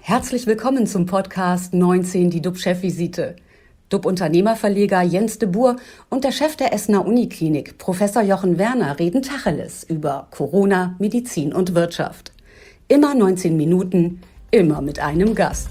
Herzlich willkommen zum Podcast 19, die DUB-Chefvisite. DUB-Unternehmerverleger Jens de Boer und der Chef der Essener Uniklinik, Professor Jochen Werner, reden Tacheles über Corona, Medizin und Wirtschaft. Immer 19 Minuten, immer mit einem Gast.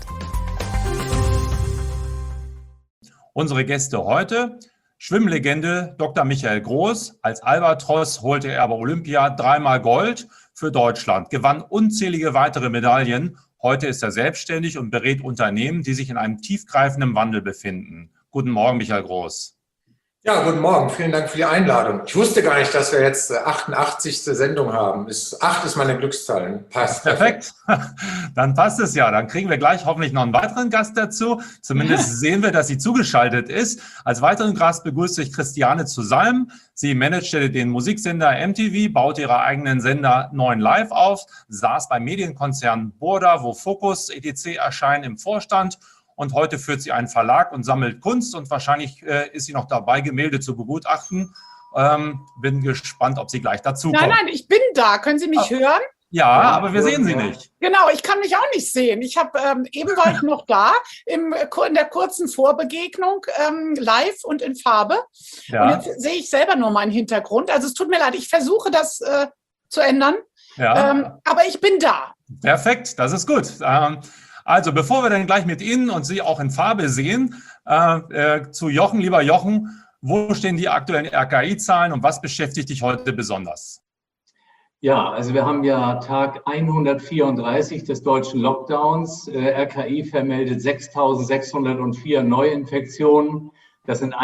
Unsere Gäste heute: Schwimmlegende Dr. Michael Groß. Als Albatros holte er bei Olympia 3-mal Gold für Deutschland, gewann unzählige weitere Medaillen. Heute ist er selbstständig und berät Unternehmen, die sich in einem tiefgreifenden Wandel befinden. Guten Morgen, Michael Groß. Ja, guten Morgen. Vielen Dank für die Einladung. Ich wusste gar nicht, dass wir jetzt 88. Sendung haben. 8 ist meine Glückszahl. Passt. Perfekt. Dann passt es ja. Dann kriegen wir gleich hoffentlich noch einen weiteren Gast dazu. Zumindest sehen wir, dass sie zugeschaltet ist. Als weiteren Gast begrüße ich Christiane zu Salm. Sie managte den Musiksender MTV, baute ihre eigenen Sender 9 Live auf, saß beim Medienkonzern Burda, wo Focus etc. erscheinen, im Vorstand. Und heute führt sie einen Verlag und sammelt Kunst und wahrscheinlich ist sie noch dabei, Gemälde zu begutachten. Bin gespannt, ob sie gleich dazu kommt. Nein, ich bin da. Können Sie mich hören? Ja, aber wir sehen sie nicht. Genau, ich kann mich auch nicht sehen. Ich habe eben war ich noch da in der kurzen Vorbegegnung live und in Farbe. Ja. Und jetzt sehe ich selber nur meinen Hintergrund. Also es tut mir leid, ich versuche das zu ändern. Ja. Aber ich bin da. Perfekt, das ist gut. Also, bevor wir dann gleich mit Ihnen und Sie auch in Farbe sehen, zu Jochen. Lieber Jochen, wo stehen die aktuellen RKI-Zahlen und was beschäftigt dich heute besonders? Ja, also wir haben ja Tag 134 des deutschen Lockdowns. RKI vermeldet 6.604 Neuinfektionen. Das sind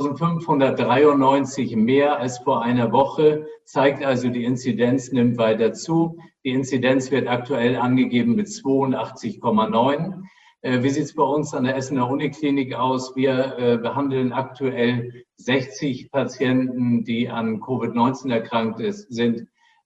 1.593 mehr als vor einer Woche, zeigt also, die Inzidenz nimmt weiter zu. Die Inzidenz wird aktuell angegeben mit 82,9. Wie sieht es bei uns an der Essener Uniklinik aus? Wir behandeln aktuell 60 Patienten, die an Covid-19 erkrankt sind.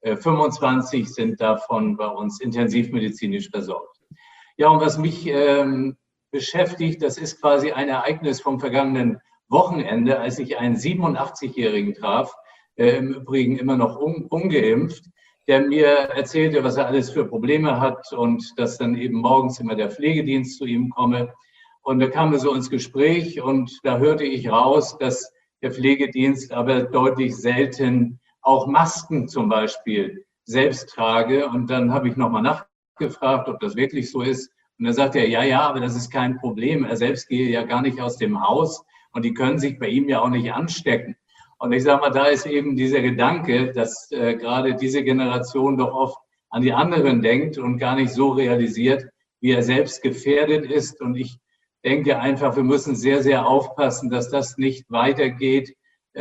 25 sind davon bei uns intensivmedizinisch versorgt. Ja, und was mich beschäftigt, das ist quasi ein Ereignis vom vergangenen Wochenende, als ich einen 87-Jährigen traf, im Übrigen immer noch ungeimpft, der mir erzählte, was er alles für Probleme hat und dass dann eben morgens immer der Pflegedienst zu ihm komme. Und da kamen wir so ins Gespräch und da hörte ich raus, dass der Pflegedienst aber deutlich selten auch Masken zum Beispiel selbst trage. Und dann habe ich nochmal nachgefragt, ob das wirklich so ist. Und dann sagt er, ja, aber das ist kein Problem. Er selbst gehe ja gar nicht aus dem Haus und die können sich bei ihm ja auch nicht anstecken. Und ich sage mal, da ist eben dieser Gedanke, dass gerade diese Generation doch oft an die anderen denkt und gar nicht so realisiert, wie er selbst gefährdet ist. Und ich denke einfach, wir müssen sehr, sehr aufpassen, dass das nicht weitergeht,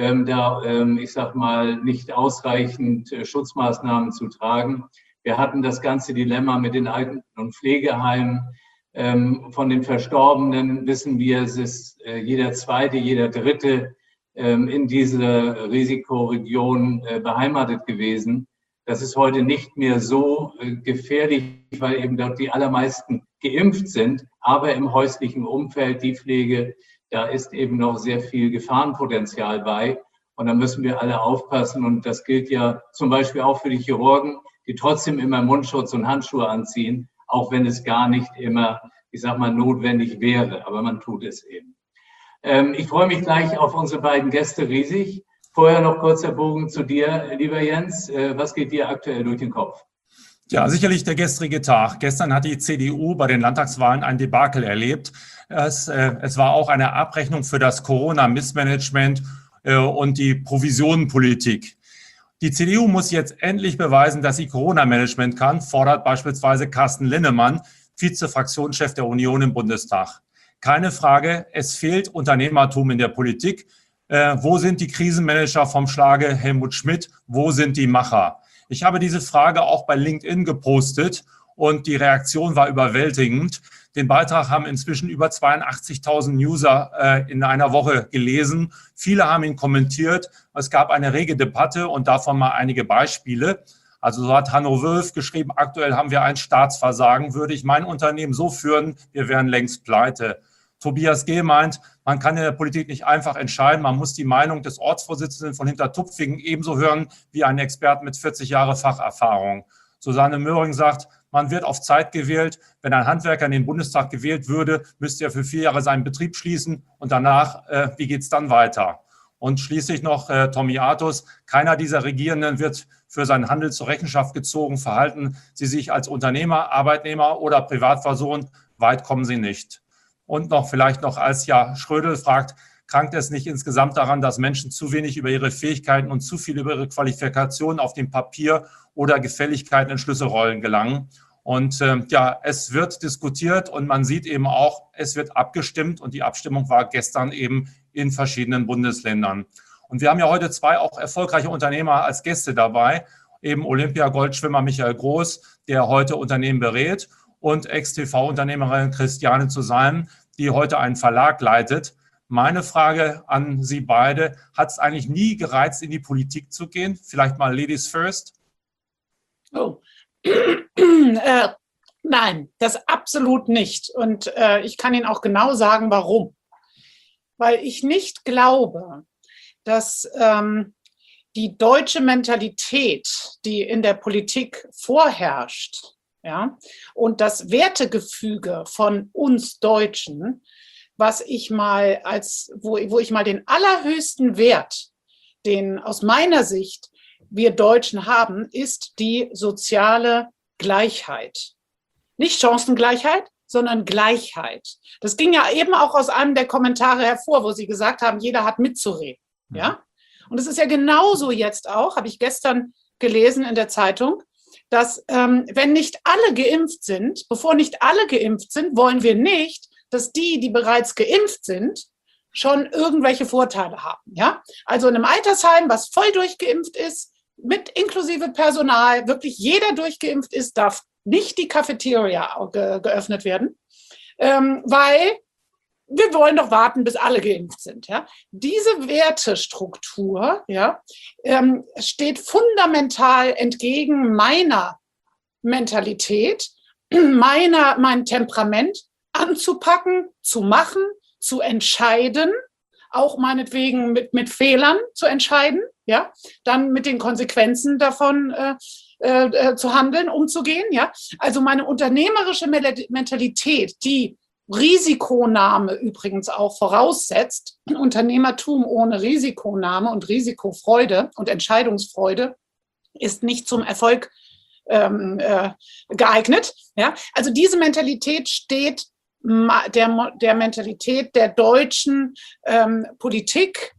ich sag mal, nicht ausreichend Schutzmaßnahmen zu tragen. Wir hatten das ganze Dilemma mit den Alten- und Pflegeheimen. Von den Verstorbenen wissen wir, es ist jeder Zweite, jeder Dritte in dieser Risikoregion beheimatet gewesen. Das ist heute nicht mehr so gefährlich, weil eben dort die allermeisten geimpft sind. Aber im häuslichen Umfeld, die Pflege, da ist eben noch sehr viel Gefahrenpotenzial bei. Und da müssen wir alle aufpassen. Und das gilt ja zum Beispiel auch für die Chirurgen, die trotzdem immer Mundschutz und Handschuhe anziehen, auch wenn es gar nicht immer, ich sag mal, notwendig wäre. Aber man tut es eben. Ich freue mich gleich auf unsere beiden Gäste riesig. Vorher noch kurzer Bogen zu dir, lieber Jens. Was geht dir aktuell durch den Kopf? Ja, sicherlich der gestrige Tag. Gestern hat die CDU bei den Landtagswahlen ein Debakel erlebt. Es war auch eine Abrechnung für das Corona-Missmanagement und die Provisionenpolitik. Die CDU muss jetzt endlich beweisen, dass sie Corona-Management kann, fordert beispielsweise Carsten Linnemann, Vize-Fraktionschef der Union im Bundestag. Keine Frage, es fehlt Unternehmertum in der Politik. Wo sind die Krisenmanager vom Schlage Helmut Schmidt? Wo sind die Macher? Ich habe diese Frage auch bei LinkedIn gepostet und die Reaktion war überwältigend. Den Beitrag haben inzwischen über 82.000 User in einer Woche gelesen. Viele haben ihn kommentiert. Es gab eine rege Debatte und davon mal einige Beispiele. Also so hat Hanno Wülf geschrieben, aktuell haben wir ein Staatsversagen. Würde ich mein Unternehmen so führen, wir wären längst pleite. Tobias G. meint, man kann in der Politik nicht einfach entscheiden, man muss die Meinung des Ortsvorsitzenden von Hintertupfingen ebenso hören wie einen Experten mit 40 Jahre Facherfahrung. Susanne Möhring sagt, man wird auf Zeit gewählt. Wenn ein Handwerker in den Bundestag gewählt würde, müsste er für 4 Jahre seinen Betrieb schließen und danach, wie geht es dann weiter? Und schließlich noch Tommy Artus, keiner dieser Regierenden wird für sein Handeln zur Rechenschaft gezogen. Verhalten sie sich als Unternehmer, Arbeitnehmer oder Privatperson, weit kommen sie nicht. Und noch vielleicht noch, als ja Schrödel fragt, krankt es nicht insgesamt daran, dass Menschen zu wenig über ihre Fähigkeiten und zu viel über ihre Qualifikationen auf dem Papier oder Gefälligkeiten in Schlüsselrollen gelangen? Und ja, es wird diskutiert und man sieht eben auch, es wird abgestimmt und die Abstimmung war gestern eben in verschiedenen Bundesländern. Und wir haben ja heute 2 auch erfolgreiche Unternehmer als Gäste dabei, eben Olympiagoldschwimmer Michael Groß, der heute Unternehmen berät, und Ex-TV-Unternehmerin Christiane zu Salm, die heute einen Verlag leitet. Meine Frage an Sie beide, hat es eigentlich nie gereizt, in die Politik zu gehen? Vielleicht mal Ladies first. Oh. Nein, das absolut nicht. Und ich kann Ihnen auch genau sagen, warum. Weil ich nicht glaube, dass die deutsche Mentalität, die in der Politik vorherrscht, ja, und das Wertegefüge von uns Deutschen, was ich mal wo ich mal den allerhöchsten Wert, den aus meiner Sicht wir Deutschen haben, ist die soziale Gleichheit. Nicht Chancengleichheit, sondern Gleichheit. Das ging ja eben auch aus einem der Kommentare hervor, wo Sie gesagt haben, jeder hat mitzureden. Ja? Und es ist ja genauso jetzt auch, habe ich gestern gelesen in der Zeitung, dass wenn nicht alle geimpft sind, bevor nicht alle geimpft sind, wollen wir nicht, dass die bereits geimpft sind, schon irgendwelche Vorteile haben. Ja? Also in einem Altersheim, was voll durchgeimpft ist, mit inklusive Personal, wirklich jeder durchgeimpft ist, darf nicht die Cafeteria geöffnet werden, weil wir wollen doch warten, bis alle geimpft sind. Ja? Diese Wertestruktur, ja, steht fundamental entgegen meiner Mentalität, mein Temperament anzupacken, zu machen, zu entscheiden, auch meinetwegen mit Fehlern zu entscheiden, ja, dann mit den Konsequenzen davon zu handeln, umzugehen. Ja? Also meine unternehmerische Mentalität, die Risikonahme übrigens auch voraussetzt, Unternehmertum ohne Risikonahme und Risikofreude und Entscheidungsfreude ist nicht zum Erfolg geeignet. Ja? Also diese Mentalität steht der Mentalität der deutschen Politik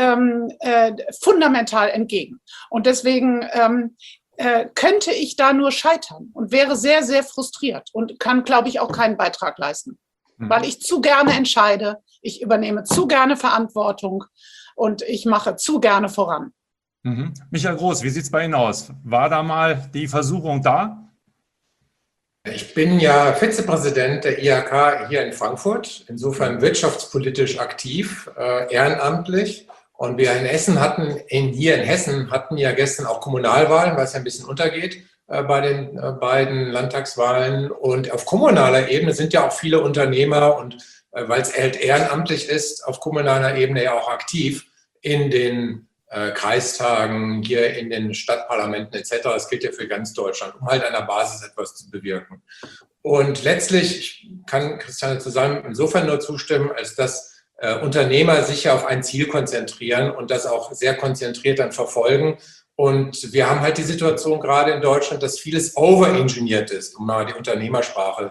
fundamental entgegen. Und deswegen könnte ich da nur scheitern und wäre sehr, sehr frustriert und kann, glaube ich, auch keinen Beitrag leisten, weil ich zu gerne entscheide, ich übernehme zu gerne Verantwortung und ich mache zu gerne voran. Michael Groß, wie sieht es bei Ihnen aus? War da mal die Versuchung da? Ich bin ja Vizepräsident der IHK hier in Frankfurt, insofern wirtschaftspolitisch aktiv, ehrenamtlich. Und wir in Hessen hatten ja gestern auch Kommunalwahlen, was ja ein bisschen untergeht bei den beiden Landtagswahlen. Und auf kommunaler Ebene sind ja auch viele Unternehmer und weil es halt ehrenamtlich ist, auf kommunaler Ebene ja auch aktiv in den Kreistagen, hier in den Stadtparlamenten etc. Das gilt ja für ganz Deutschland, um halt an der Basis etwas zu bewirken. Und letztlich, ich kann Christiane zusammen insofern nur zustimmen, als dass Unternehmer sich ja auf ein Ziel konzentrieren und das auch sehr konzentriert dann verfolgen. Und wir haben halt die Situation gerade in Deutschland, dass vieles overengineert ist, um mal die Unternehmersprache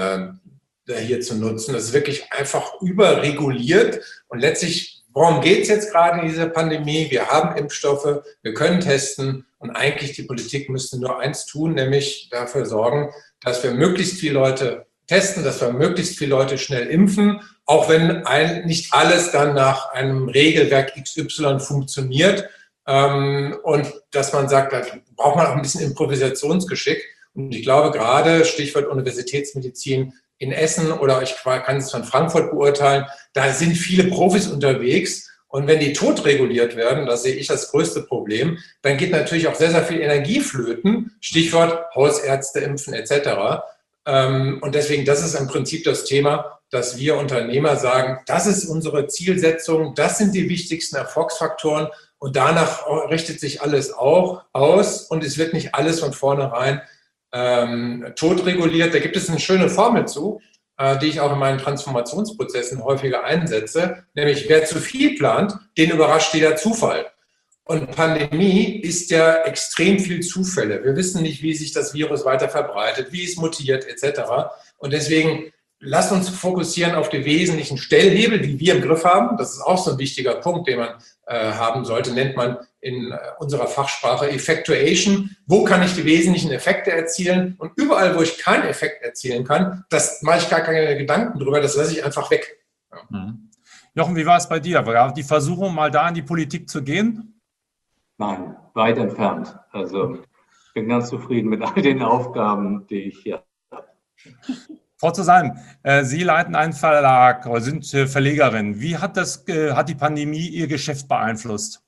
hier zu nutzen. Das ist wirklich einfach überreguliert und letztlich, worum geht es jetzt gerade in dieser Pandemie? Wir haben Impfstoffe, wir können testen und eigentlich die Politik müsste nur eins tun, nämlich dafür sorgen, dass wir möglichst viele Leute testen, dass wir möglichst viele Leute schnell impfen, auch wenn nicht alles dann nach einem Regelwerk XY funktioniert und dass man sagt, da braucht man auch ein bisschen Improvisationsgeschick. Und ich glaube gerade, Stichwort Universitätsmedizin, in Essen oder ich kann es von Frankfurt beurteilen, da sind viele Profis unterwegs und wenn die totreguliert werden, das sehe ich das größte Problem, dann geht natürlich auch sehr, sehr viel Energie flöten, Stichwort Hausärzte impfen etc. Und deswegen, das ist im Prinzip das Thema, dass wir Unternehmer sagen, das ist unsere Zielsetzung, das sind die wichtigsten Erfolgsfaktoren und danach richtet sich alles auch aus und es wird nicht alles von vornherein totreguliert. Da gibt es eine schöne Formel zu, die ich auch in meinen Transformationsprozessen häufiger einsetze, nämlich wer zu viel plant, den überrascht jeder Zufall. Und Pandemie ist ja extrem viel Zufälle. Wir wissen nicht, wie sich das Virus weiter verbreitet, wie es mutiert etc. Und deswegen lasst uns fokussieren auf die wesentlichen Stellhebel, die wir im Griff haben. Das ist auch so ein wichtiger Punkt, den man haben sollte, nennt man in unserer Fachsprache Effectuation. Wo kann ich die wesentlichen Effekte erzielen? Und überall, wo ich keinen Effekt erzielen kann, das mache ich gar keine Gedanken drüber, das lasse ich einfach weg. Ja. Jochen, wie war es bei dir? War die Versuchung, mal da in die Politik zu gehen? Nein, weit entfernt. Also ich bin ganz zufrieden mit all den Aufgaben, die ich hier habe. Frau Zusalm, Sie leiten einen Verlag oder sind Verlegerin. Wie hat die Pandemie Ihr Geschäft beeinflusst?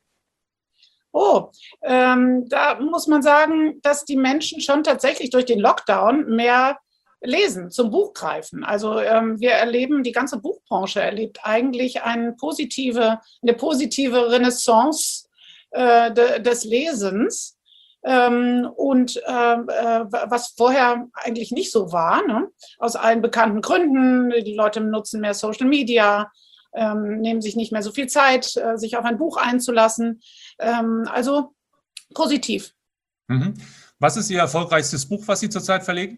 Da muss man sagen, dass die Menschen schon tatsächlich durch den Lockdown mehr lesen, zum Buch greifen. Also wir erleben, die ganze Buchbranche erlebt eigentlich eine positive Renaissance des Lesens. Was vorher eigentlich nicht so war, ne? Aus allen bekannten Gründen. Die Leute nutzen mehr Social Media, nehmen sich nicht mehr so viel Zeit, sich auf ein Buch einzulassen. Also positiv. Was ist Ihr erfolgreichstes Buch, was Sie zurzeit verlegen?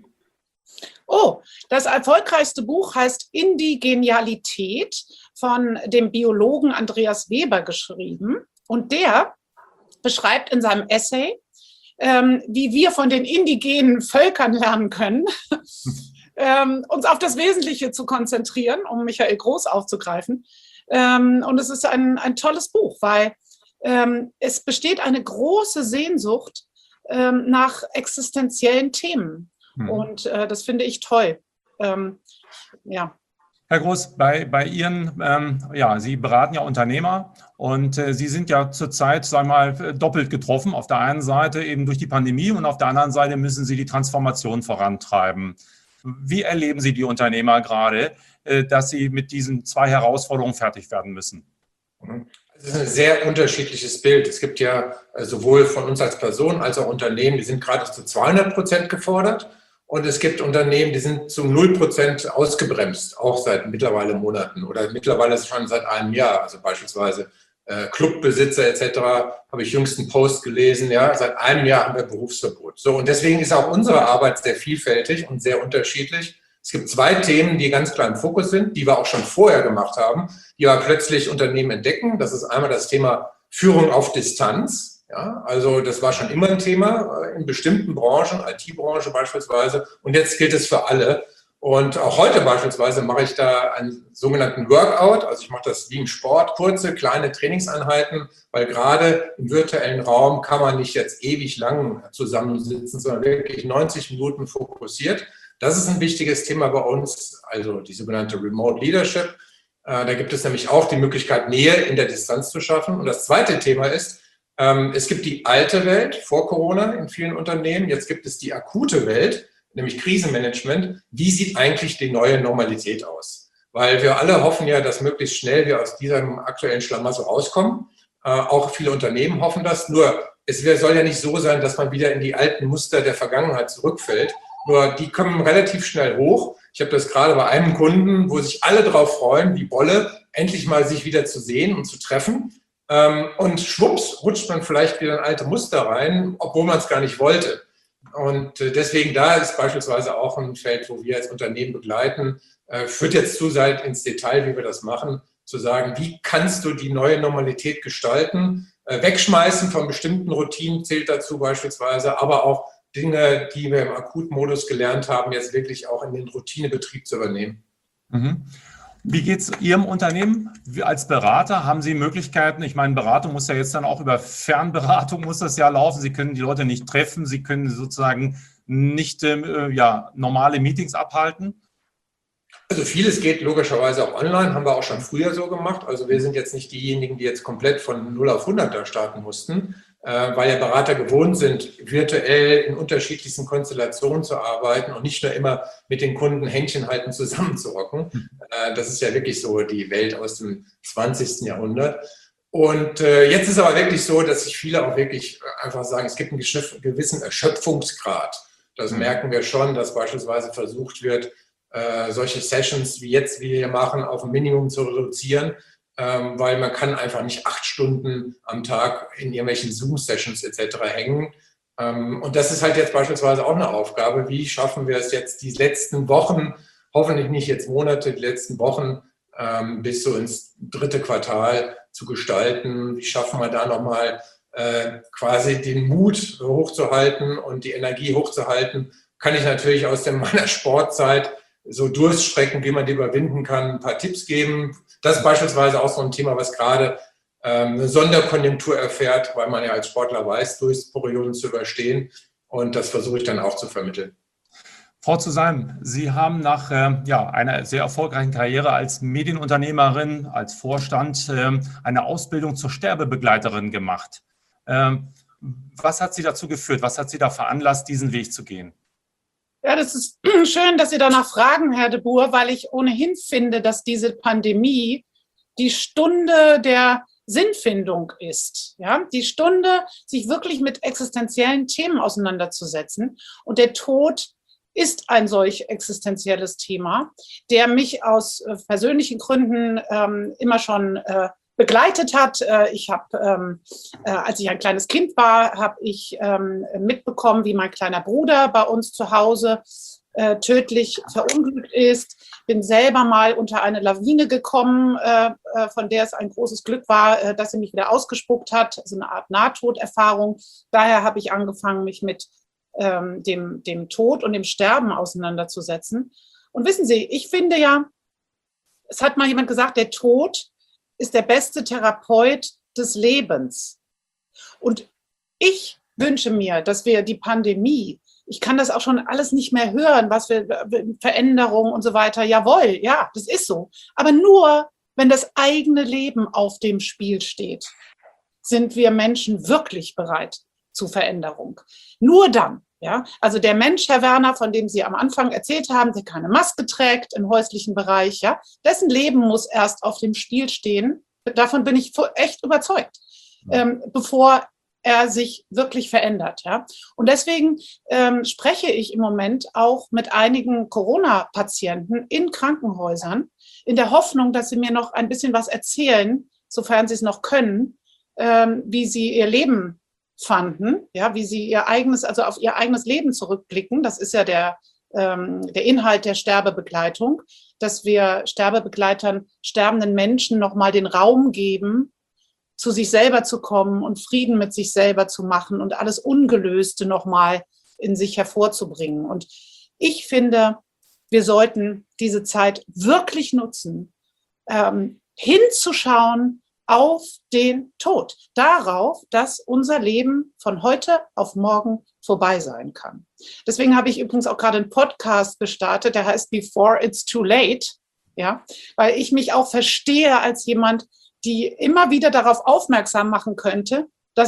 Das erfolgreichste Buch heißt Indigenialität, von dem Biologen Andreas Weber geschrieben. Und der beschreibt in seinem Essay, wie wir von den indigenen Völkern lernen können, uns auf das Wesentliche zu konzentrieren, um Michael Groß aufzugreifen. Und es ist ein tolles Buch, weil es besteht eine große Sehnsucht nach existenziellen Themen. Und das finde ich toll. Ja. Herr Groß, bei Ihren, Sie beraten ja Unternehmer und Sie sind ja zurzeit, sagen wir mal, doppelt getroffen. Auf der einen Seite eben durch die Pandemie und auf der anderen Seite müssen Sie die Transformation vorantreiben. Wie erleben Sie die Unternehmer gerade, dass sie mit diesen zwei Herausforderungen fertig werden müssen? Es ist ein sehr unterschiedliches Bild. Es gibt ja sowohl von uns als Person als auch Unternehmen, die sind gerade zu 200% gefordert. Und es gibt Unternehmen, die sind zu 0% ausgebremst, auch seit mittlerweile Monaten oder mittlerweile schon seit einem Jahr. Also beispielsweise Clubbesitzer etc. habe ich jüngst einen Post gelesen. Ja, seit einem Jahr haben wir Berufsverbot. So, und deswegen ist auch unsere Arbeit sehr vielfältig und sehr unterschiedlich. Es gibt zwei Themen, die ganz klar im Fokus sind, die wir auch schon vorher gemacht haben, die aber plötzlich Unternehmen entdecken. Das ist einmal das Thema Führung auf Distanz. Ja, also das war schon immer ein Thema in bestimmten Branchen, IT-Branche beispielsweise. Und jetzt gilt es für alle. Und auch heute beispielsweise mache ich da einen sogenannten Workout. Also ich mache das wie im Sport, kurze, kleine Trainingseinheiten, weil gerade im virtuellen Raum kann man nicht jetzt ewig lang zusammensitzen, sondern wirklich 90 Minuten fokussiert. Das ist ein wichtiges Thema bei uns, also die sogenannte Remote Leadership. Da gibt es nämlich auch die Möglichkeit, Nähe in der Distanz zu schaffen. Und das zweite Thema ist, es gibt die alte Welt vor Corona in vielen Unternehmen. Jetzt gibt es die akute Welt, nämlich Krisenmanagement. Wie sieht eigentlich die neue Normalität aus? Weil wir alle hoffen ja, dass möglichst schnell wir aus diesem aktuellen Schlamassel rauskommen. Auch viele Unternehmen hoffen das. Nur es soll ja nicht so sein, dass man wieder in die alten Muster der Vergangenheit zurückfällt. Nur die kommen relativ schnell hoch. Ich habe das gerade bei einem Kunden, wo sich alle drauf freuen, wie Bolle, endlich mal sich wieder zu sehen und zu treffen. Und schwupps rutscht man vielleicht wieder in alte Muster rein, obwohl man es gar nicht wollte. Und deswegen da ist beispielsweise auch ein Feld, wo wir als Unternehmen begleiten, führt jetzt zu weit ins Detail, wie wir das machen, zu sagen, wie kannst du die neue Normalität gestalten, wegschmeißen von bestimmten Routinen zählt dazu beispielsweise, aber auch Dinge, die wir im Akutmodus gelernt haben, jetzt wirklich auch in den Routinebetrieb zu übernehmen. Wie geht es Ihrem Unternehmen? Als Berater haben Sie Möglichkeiten, ich meine, Beratung muss ja jetzt dann auch über Fernberatung muss das ja laufen. Sie können die Leute nicht treffen, Sie können sozusagen nicht normale Meetings abhalten. Also vieles geht logischerweise auch online, haben wir auch schon früher so gemacht. Also wir sind jetzt nicht diejenigen, die jetzt komplett von 0 auf 100 da starten mussten, weil ja Berater gewohnt sind, virtuell in unterschiedlichsten Konstellationen zu arbeiten und nicht nur immer mit den Kunden Händchen halten zusammenzuhocken. Das ist ja wirklich so die Welt aus dem 20. Jahrhundert. Und jetzt ist aber wirklich so, dass sich viele auch wirklich einfach sagen, es gibt einen gewissen Erschöpfungsgrad. Das merken wir schon, dass beispielsweise versucht wird, solche Sessions wie jetzt wir hier machen, auf ein Minimum zu reduzieren, weil man kann einfach nicht 8 Stunden am Tag in irgendwelchen Zoom-Sessions etc. hängen. Und das ist halt jetzt beispielsweise auch eine Aufgabe. Wie schaffen wir es jetzt die letzten Wochen, hoffentlich nicht jetzt Monate, die letzten Wochen bis so ins 3. Quartal zu gestalten? Wie schaffen wir da nochmal quasi den Mut hochzuhalten und die Energie hochzuhalten? Kann ich natürlich aus meiner Sportzeit so Durststrecken, wie man die überwinden kann, ein paar Tipps geben. Das ist beispielsweise auch so ein Thema, was gerade eine Sonderkonjunktur erfährt, weil man ja als Sportler weiß, Durstperioden zu überstehen. Und das versuche ich dann auch zu vermitteln. Frau Zuseim, Sie haben nach einer sehr erfolgreichen Karriere als Medienunternehmerin, als Vorstand eine Ausbildung zur Sterbebegleiterin gemacht. Was hat Sie dazu geführt? Was hat Sie da veranlasst, diesen Weg zu gehen? Ja, das ist schön, dass Sie danach fragen, Herr de Boer, weil ich ohnehin finde, dass diese Pandemie die Stunde der Sinnfindung ist. Ja? Die Stunde, sich wirklich mit existenziellen Themen auseinanderzusetzen. Und der Tod ist ein solch existenzielles Thema, der mich aus persönlichen Gründen immer schon begleitet hat. Ich habe, als ich ein kleines Kind war, habe ich mitbekommen, wie mein kleiner Bruder bei uns zu Hause tödlich verunglückt ist. Bin selber mal unter eine Lawine gekommen, von der es ein großes Glück war, dass sie mich wieder ausgespuckt hat. Also eine Art Nahtoderfahrung. Daher habe ich angefangen, mich mit dem Tod und dem Sterben auseinanderzusetzen. Und wissen Sie, ich finde ja, es hat mal jemand gesagt, der Tod ist der beste Therapeut des Lebens. Und ich wünsche mir, dass wir die Pandemie, ich kann das auch schon alles nicht mehr hören, was wir, Veränderungen und so weiter, jawohl, ja, das ist so. Aber nur, wenn das eigene Leben auf dem Spiel steht, sind wir Menschen wirklich bereit zu Veränderung. Nur dann. Ja, also der Mensch, Herr Werner, von dem Sie am Anfang erzählt haben, der keine Maske trägt im häuslichen Bereich, ja, dessen Leben muss erst auf dem Spiel stehen. Davon bin ich echt überzeugt, bevor er sich wirklich verändert. Ja. Und deswegen spreche ich im Moment auch mit einigen Corona-Patienten in Krankenhäusern in der Hoffnung, dass sie mir noch ein bisschen was erzählen, sofern sie es noch können, wie sie ihr Leben fanden, ja, wie sie auf ihr eigenes Leben zurückblicken. Das ist ja der Inhalt der Sterbebegleitung, dass wir Sterbebegleitern, sterbenden Menschen nochmal den Raum geben, zu sich selber zu kommen und Frieden mit sich selber zu machen und alles Ungelöste nochmal in sich hervorzubringen. Und ich finde, wir sollten diese Zeit wirklich nutzen, hinzuschauen auf den Tod, darauf, dass unser Leben von heute auf morgen vorbei sein kann. Deswegen habe ich übrigens auch gerade einen Podcast gestartet, der heißt Before It's Too Late, ja, weil ich mich auch verstehe als jemand, die immer wieder darauf aufmerksam machen möchte, dass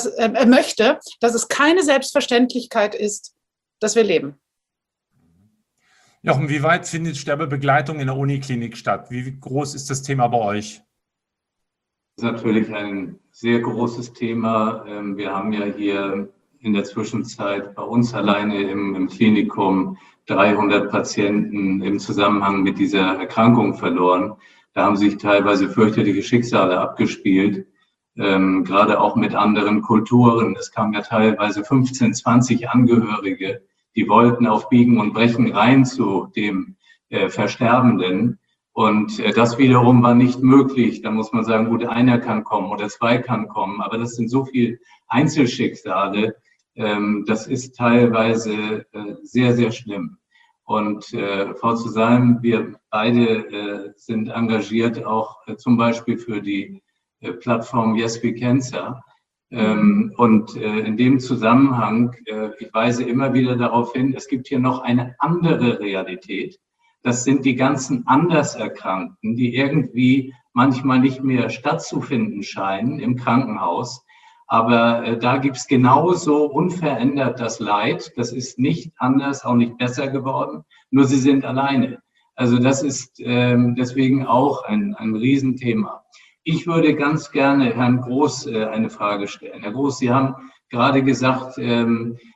es keine Selbstverständlichkeit ist, dass wir leben. Jochen, wie weit findet Sterbebegleitung in der Uniklinik statt? Wie groß ist das Thema bei euch? Das ist natürlich ein sehr großes Thema. Wir haben ja hier in der Zwischenzeit bei uns alleine im Klinikum 300 Patienten im Zusammenhang mit dieser Erkrankung verloren. Da haben sich teilweise fürchterliche Schicksale abgespielt, gerade auch mit anderen Kulturen. Es kamen ja teilweise 15, 20 Angehörige, die wollten auf Biegen und Brechen rein zu dem Versterbenden. Und das wiederum war nicht möglich. Da muss man sagen, gut, einer kann kommen oder 2 kann kommen. Aber das sind so viele Einzelschicksale. Das ist teilweise sehr, sehr schlimm. Und Frau Zuseim, wir beide sind engagiert auch zum Beispiel für die Plattform Yes We Cancer. Und in dem Zusammenhang, ich weise immer wieder darauf hin, es gibt hier noch eine andere Realität. Das sind die ganzen Anderserkrankten, die irgendwie manchmal nicht mehr stattzufinden scheinen im Krankenhaus. Aber da gibt's genauso unverändert das Leid. Das ist nicht anders, auch nicht besser geworden. Nur sie sind alleine. Also das ist deswegen auch ein Riesenthema. Ich würde ganz gerne Herrn Groß eine Frage stellen. Herr Groß, Sie haben gerade gesagt,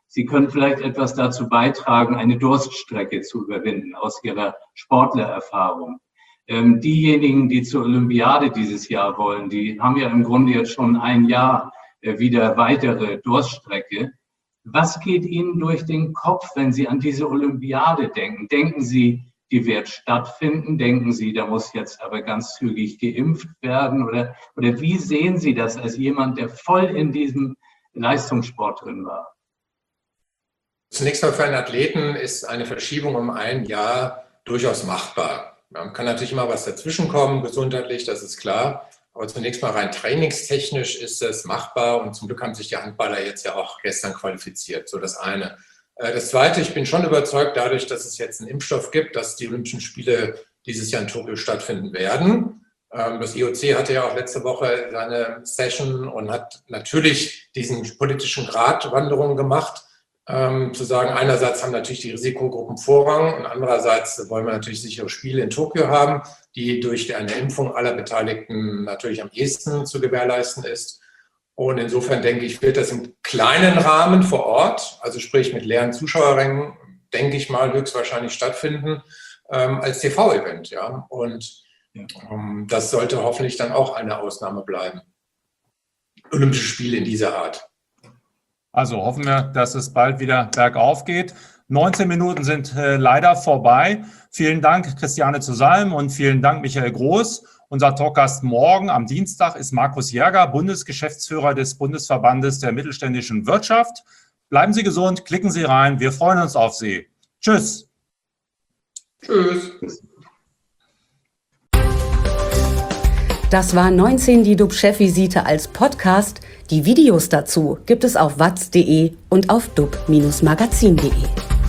Sie können vielleicht etwas dazu beitragen, eine Durststrecke zu überwinden aus Ihrer Sportlererfahrung. Diejenigen, die zur Olympiade dieses Jahr wollen, die haben ja im Grunde jetzt schon ein Jahr wieder weitere Durststrecke. Was geht Ihnen durch den Kopf, wenn Sie an diese Olympiade denken? Denken Sie, die wird stattfinden? Denken Sie, da muss jetzt aber ganz zügig geimpft werden? Oder wie sehen Sie das als jemand, der voll in diesem Leistungssport drin war? Zunächst mal für einen Athleten ist eine Verschiebung um ein Jahr durchaus machbar. Man kann natürlich immer was dazwischenkommen, gesundheitlich, das ist klar. Aber zunächst mal rein trainingstechnisch ist es machbar und zum Glück haben sich die Handballer jetzt ja auch gestern qualifiziert. So das eine. Das Zweite, ich bin schon überzeugt dadurch, dass es jetzt einen Impfstoff gibt, dass die Olympischen Spiele dieses Jahr in Tokio stattfinden werden. Das IOC hatte ja auch letzte Woche seine Session und hat natürlich diesen politischen Gratwanderungen gemacht, zu sagen, einerseits haben natürlich die Risikogruppen Vorrang und andererseits wollen wir natürlich sichere Spiele in Tokio haben, die durch eine Impfung aller Beteiligten natürlich am ehesten zu gewährleisten ist. Und insofern denke ich, wird das im kleinen Rahmen vor Ort, also sprich mit leeren Zuschauerrängen, denke ich mal, höchstwahrscheinlich stattfinden als TV-Event. Ja? Und das sollte hoffentlich dann auch eine Ausnahme bleiben. Olympische Spiele in dieser Art. Also hoffen wir, dass es bald wieder bergauf geht. 19 Minuten sind leider vorbei. Vielen Dank, Christiane zu Salm, und vielen Dank, Michael Groß. Unser Talkgast morgen am Dienstag ist Markus Jäger, Bundesgeschäftsführer des Bundesverbandes der mittelständischen Wirtschaft. Bleiben Sie gesund, klicken Sie rein. Wir freuen uns auf Sie. Tschüss. Tschüss. Das war 19 die DUB-Chefvisite als Podcast. Die Videos dazu gibt es auf watz.de und auf dub-magazin.de.